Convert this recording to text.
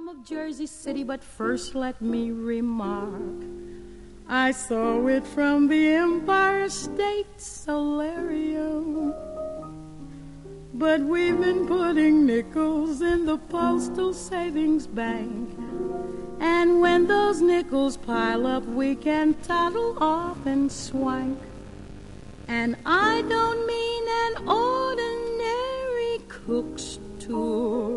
of Jersey City, but first let me remark, I saw it from the Empire State Solarium. But we've been putting nickels in the Postal Savings Bank, and when those nickels pile up, we can toddle off and swank. And I don't mean an ordinary cook's tour.